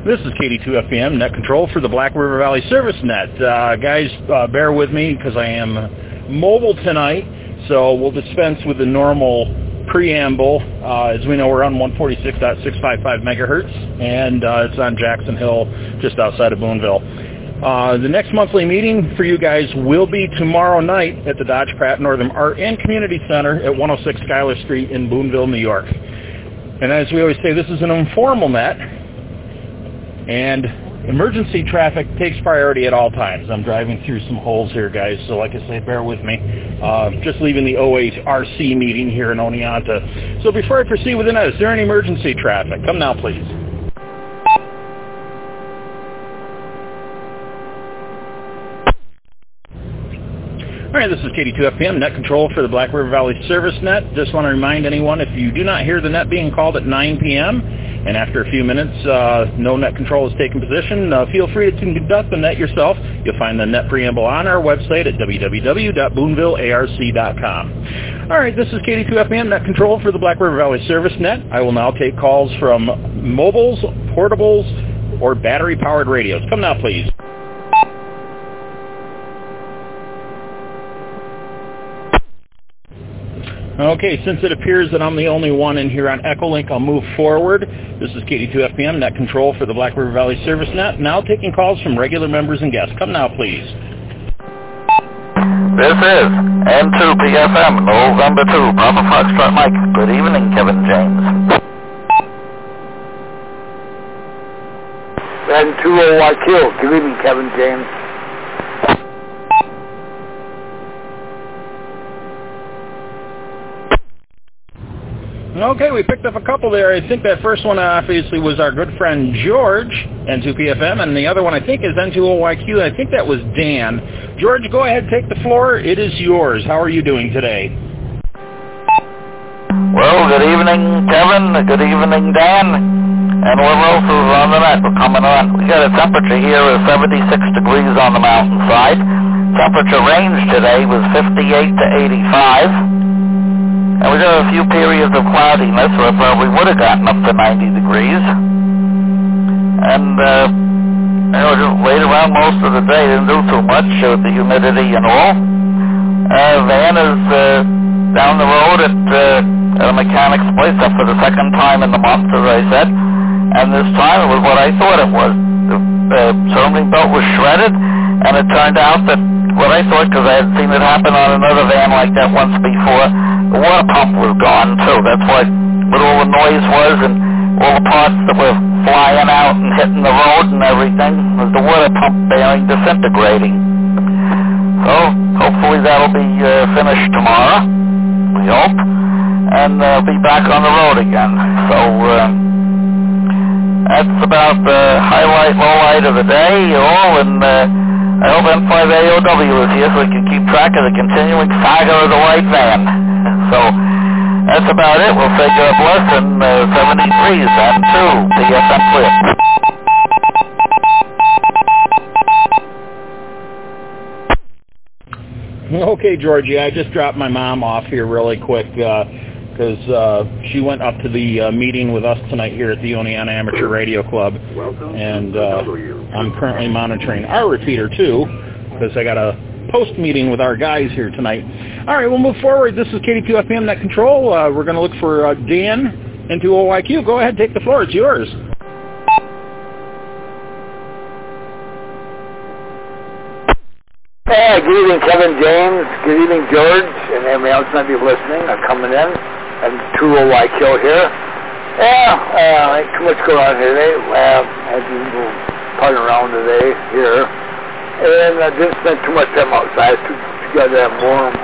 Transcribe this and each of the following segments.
This is KD2FPM, Net Control for the Black River Valley Service Net. Guys, bear with me because I am mobile tonight, so we'll dispense with the normal preamble. As we know, we're on 146.655 megahertz, and it's on Jackson Hill, just outside of Boonville. The next monthly meeting for you guys will be tomorrow night at the Dodge Pratt Northern Art and Community Center at 106 Schuyler Street in Boonville, New York. And as we always say, this is an informal net, and emergency traffic takes priority at all times. I'm driving through some holes here, guys, so like I say, bear with me. Just leaving the OHRC meeting here in Oneonta. So before I proceed with the net, is there any emergency traffic? Come now, please. All right, this is KD2FPM, Net Control for the Black River Valley Service Net. Just want to remind anyone, if you do not hear the net being called at 9 p.m., and after a few minutes, no net control has taken position, feel free to conduct the net yourself. You'll find the net preamble on our website at www.boonvillearc.com. All right, this is KD2FPM, Net Control for the Black River Valley Service Net. I will now take calls from mobiles, portables, or battery-powered radios. Come now, please. Okay, since it appears that I'm the only one in here on Echolink, I'll move forward. This is KD2FPM, Net Control for the Black River Valley Service Net. Now taking calls from regular members and guests. Come now, please. This is N2PFM, November 2, Papa Foxtrot Mike. Good evening, Kevin James. N2OYQ. Good evening, Kevin James. Okay, we picked up a couple there. I think that first one obviously was our good friend George, N2PFM, and the other one I think is N2OYQ. I think that was Dan. George, go ahead, take the floor. It is yours. How are you doing today? Well, good evening, Kevin. Good evening, Dan. And whoever else is on the net, we're coming on. We got a temperature here of 76 degrees on the mountainside. Temperature range today was 58 to 85. And we got a few periods of cloudiness where we would have gotten up to 90 degrees. And, just laid around most of the day. Didn't do too much with the humidity and all. Van is down the road at a mechanic's place up for the second time in the month, as I said. And this time it was what I thought it was. The sounding belt was shredded, and it turned out that what I thought, because I had seen it happen on another van like that once before, the water pump was gone too. That's what all the noise was, and all the parts that were flying out and hitting the road and everything was the water pump bearing disintegrating. So hopefully that'll be finished tomorrow, we hope, and be back on the road again. So that's about the highlight, lowlight of the day, and I hope M5AOW is here so we can keep track of the continuing saga of the white van. So that's about it. We'll say God bless, and 73 and 2 PFM clear. Okay, Georgie, I just dropped my mom off here really quick because she went up to the meeting with us tonight here at the Oneonta Amateur Radio Club. And I'm currently monitoring our repeater, too, because I got a post meeting with our guys here tonight. All right, we'll move forward. This is KD2FPM Net Control. We're going to look for Dan, N2OYQ. Go ahead, take the floor. It's yours. Hey, good evening, Kevin James. Good evening, George, and everybody else might be listening or coming in. And N2OYQ here. Ain't too much going on here today. Had to go parting around today here. And I didn't spend too much time outside. Too goddamn warm.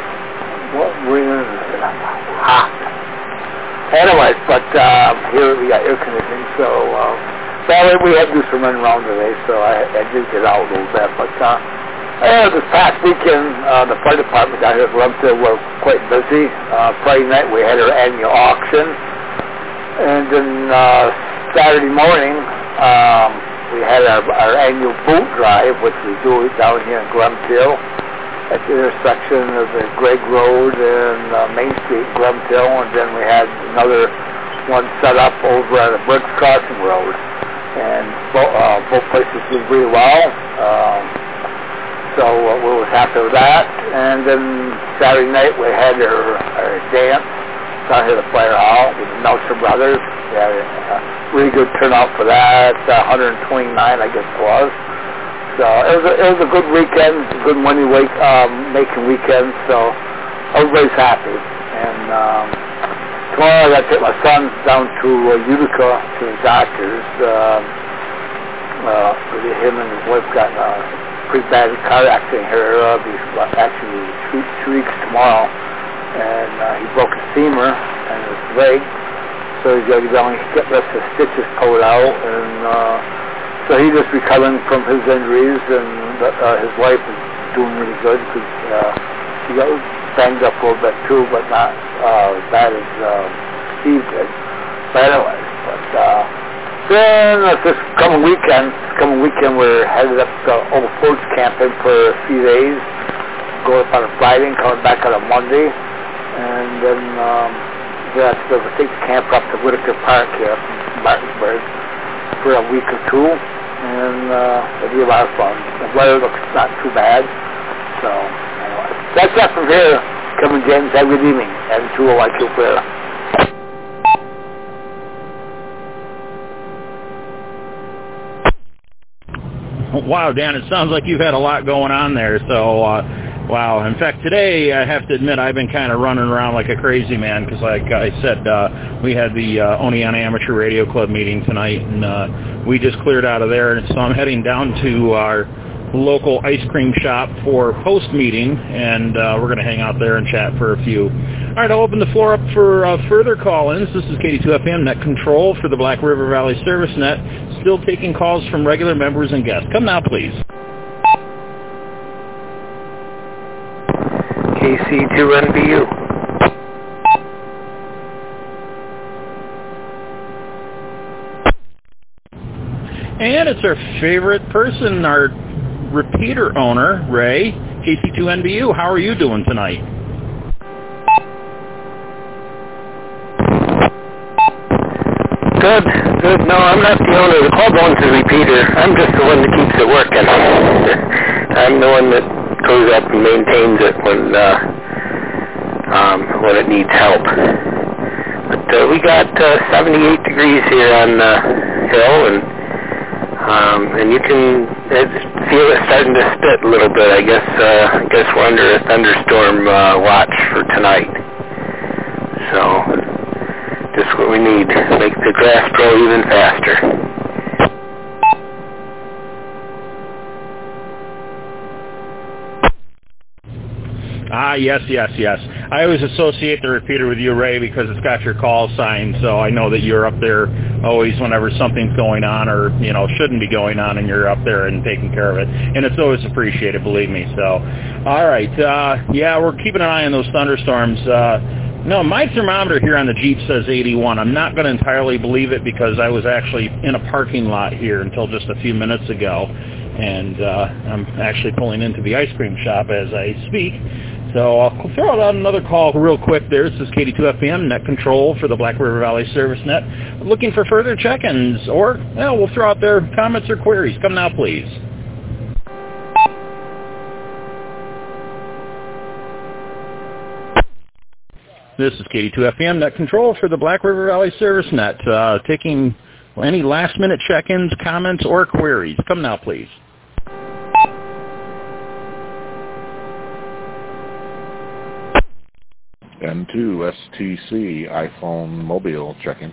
Hot. Anyways, but here we got air conditioning, so we had to do some running around today, so I did get out a little bit. But this past weekend, the fire department down here at Glenville were quite busy. Friday night we had our annual auction, and then Saturday morning we had our annual boot drive, which we do down here in Glenville at the intersection of the Gregg Road and Main Street, Glenville, and then we had another one set up over at the Briggs Crossing Road. and both places did really well. So we were happy with that. And then Saturday night we had our dance down here at the Fire Hall with the Melcher Brothers. We had a really good turnout for that. 129, I guess it was. So it was a good weekend, a good money making weekend. So everybody's happy. And tomorrow I got to take my son down to Utica to the doctors. Him and his wife got in a pretty bad car accident here. Actually, 2 weeks tomorrow. And he broke a femur in his leg. So he's got to go down and get the rest of the stitches pulled out. And so he's just recovering from his injuries. And his wife is doing really good because she got banged up a little bit too, but not as bad as Steve did. But anyways, then this coming weekend we're headed up to Old Forge camping for a few days. Go up on a Friday and coming back on a Monday. And then we'll take the camp up to Whitaker Park here in Martinsburg for a week or two. And it'll be a lot of fun. The weather looks not too bad. So anyway, that's that from here. Kevin James, have a good evening. And 201 Clear. Wow, Dan, it sounds like you've had a lot going on there. So, wow. In fact, today, I have to admit, I've been kind of running around like a crazy man because, like I said, we had the Oneonta Amateur Radio Club meeting tonight, and we just cleared out of there. And so I'm heading down to our local ice cream shop for post-meeting, and we're going to hang out there and chat for a few. All right, I'll open the floor up for further call-ins. This is KD2FM Net Control for the Black River Valley Service Net. Still taking calls from regular members and guests. Come now, please. KC2NBU. And it's our favorite person, our repeater owner, Ray, KC2NBU. How are you doing tonight? Good. No, I'm not the owner. The club owns the repeater. I'm just the one that keeps it working. I'm the one that goes up and maintains it when it needs help. But we got 78 degrees here on the hill, and you can feel it starting to spit a little bit. I guess we're under a thunderstorm watch for tonight. So just what we need to make the grass grow even faster. Yes. I always associate the repeater with you, Ray, because it's got your call sign, so I know that you're up there always whenever something's going on or, shouldn't be going on, and you're up there and taking care of it. And it's always appreciated, believe me. So, all right. We're keeping an eye on those thunderstorms. No, my thermometer here on the Jeep says 81. I'm not going to entirely believe it because I was actually in a parking lot here until just a few minutes ago, and I'm actually pulling into the ice cream shop as I speak. So I'll throw out another call real quick there. This is KD2FM, Net Control for the Black River Valley Service Net. Looking for further check-ins, or we'll throw out their comments or queries. Come now, please. This is KD2FM Net Control for the Black River Valley Service Net, taking any last-minute check-ins, comments, or queries. Come now, please. N2 STC iPhone Mobile check-in.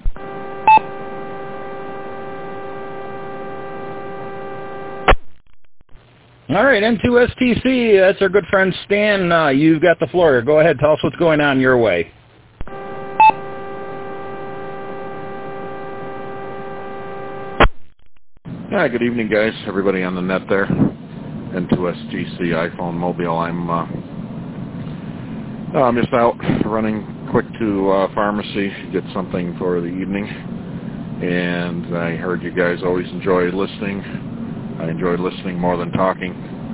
All right, N2 STC, that's our good friend Stan. You've got the floor. Go ahead, tell us what's going on your way. Hi, good evening, guys. Everybody on the net there. N2 STC iPhone Mobile. I'm just out running quick to pharmacy, get something for the evening. And I heard you guys always enjoy listening. I enjoyed listening more than talking.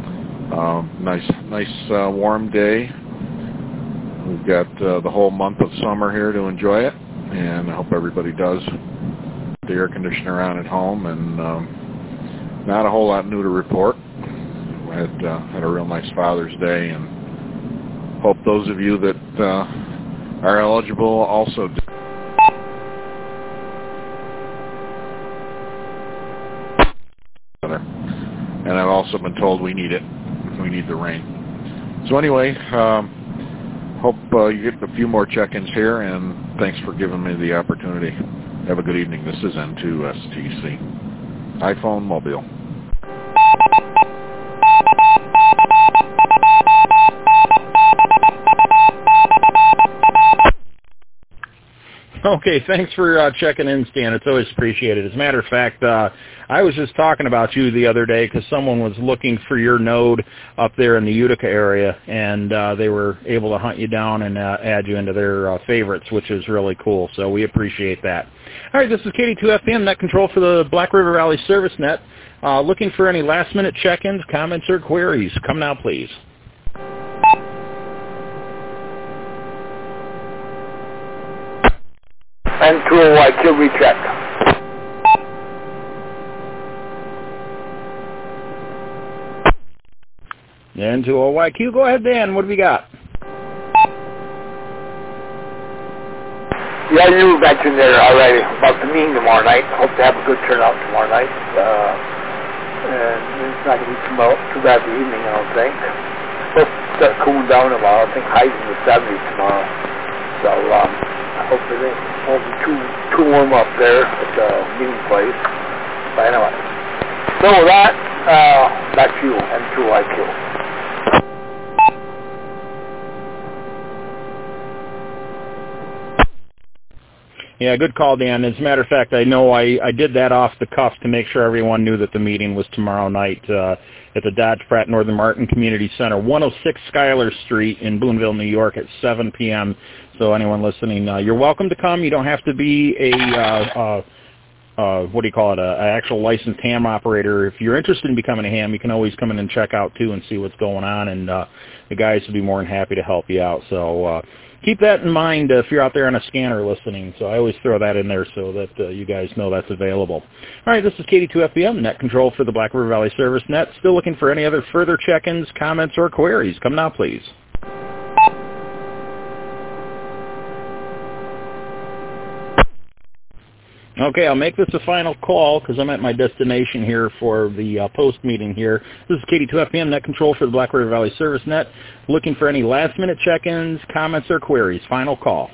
Nice warm day. We've got the whole month of summer here to enjoy it, and I hope everybody does the air conditioner on at home, and not a whole lot new to report. I had a real nice Father's Day, and hope those of you that are eligible also do. And I've also been told we need it. We need the rain. So anyway, hope you get a few more check-ins here, and thanks for giving me the opportunity. Have a good evening. This is N2STC. iPhone Mobile. Okay, thanks for checking in, Stan. It's always appreciated. As a matter of fact, I was just talking about you the other day because someone was looking for your node up there in the Utica area, and they were able to hunt you down and add you into their favorites, which is really cool. So we appreciate that. All right, this is KD2FM, Net Control for the Black River Valley Service Net. Looking for any last-minute check-ins, comments, or queries. Come now, please. N2OYQ recheck. N2OYQ, go ahead, Dan. What have we got? Yeah, you mentioned there already about the meeting tomorrow night. Hope to have a good turnout tomorrow night. And it's not going to be too bad the evening, I don't think. Supposed to start cooling down tomorrow. I think highs in the 70s tomorrow. So, hopefully it won't be too warm up there at the meeting place. But anyway. So with that, back to you, N2IQ. Yeah, good call, Dan. As a matter of fact, I know I did that off the cuff to make sure everyone knew that the meeting was tomorrow night at the Dodge Pratt Northern Martin Community Center, 106 Schuyler Street in Boonville, New York at 7 p.m. So anyone listening, you're welcome to come. You don't have to be a an actual licensed ham operator. If you're interested in becoming a ham, you can always come in and check out, too, and see what's going on, and the guys will be more than happy to help you out. So keep that in mind if you're out there on a scanner listening. So I always throw that in there so that you guys know that's available. All right, this is KD2FBM, Net Control for the Black River Valley Service Net. Still looking for any other further check-ins, comments, or queries. Come now, please. Okay, I'll make this a final call because I'm at my destination here for the post meeting here. This is KD2FBM, Net Control for the Black River Valley Service Net. Looking for any last-minute check-ins, comments, or queries. Final call.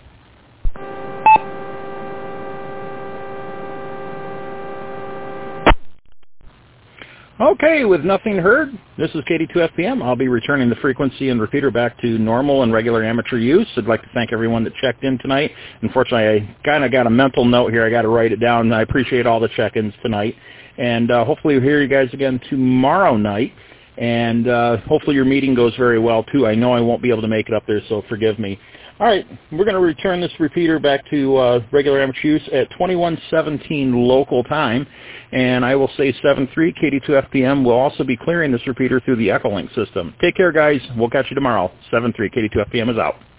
Okay, with nothing heard, this is KD2FPM. I'll be returning the frequency and repeater back to normal and regular amateur use. I'd like to thank everyone that checked in tonight. Unfortunately, I kind of got a mental note here. I got to write it down. I appreciate all the check-ins tonight. And hopefully we'll hear you guys again tomorrow night. And hopefully your meeting goes very well, too. I know I won't be able to make it up there, so forgive me. All right, we're going to return this repeater back to regular amateur use at 21:17 local time, and I will say 7.3 KD2FPM will also be clearing this repeater through the Echolink system. Take care, guys. We'll catch you tomorrow. 7.3 KD2FPM is out.